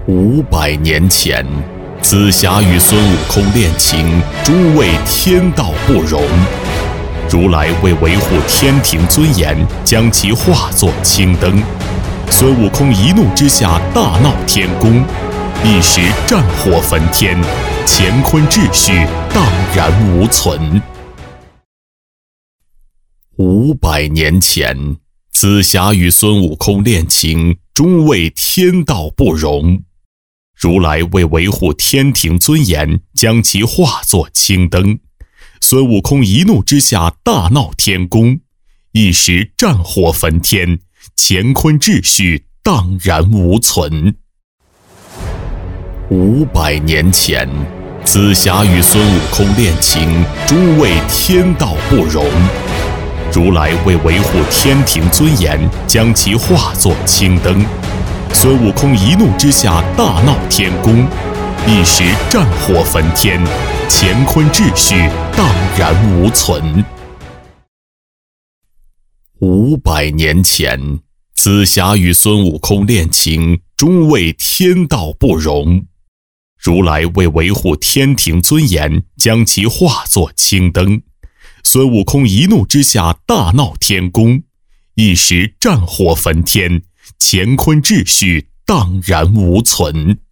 500年前，紫霞与孙悟空恋情，诸为天道不容。如来为维护天庭尊严，将其化作青灯。孙悟空一怒之下大闹天宫，一时战火焚天，乾坤秩序荡然无存。500年前，紫霞与孙悟空恋情，诸为天道不容。如来为维护天庭尊严，将其化作青灯。孙悟空一怒之下大闹天宫，一时战火焚天，乾坤秩序荡然无存。500年前，紫霞与孙悟空恋情，诸为天道不容。如来为维护天庭尊严，将其化作青灯。孙悟空一怒之下大闹天宫，一时战火焚天，乾坤秩序荡然无存。500年前，紫霞与孙悟空恋情，诸为天道不容。如来为维护天庭尊严，将其化作青灯。孙悟空一怒之下大闹天宫，一时战火焚天，乾坤秩序荡然无存。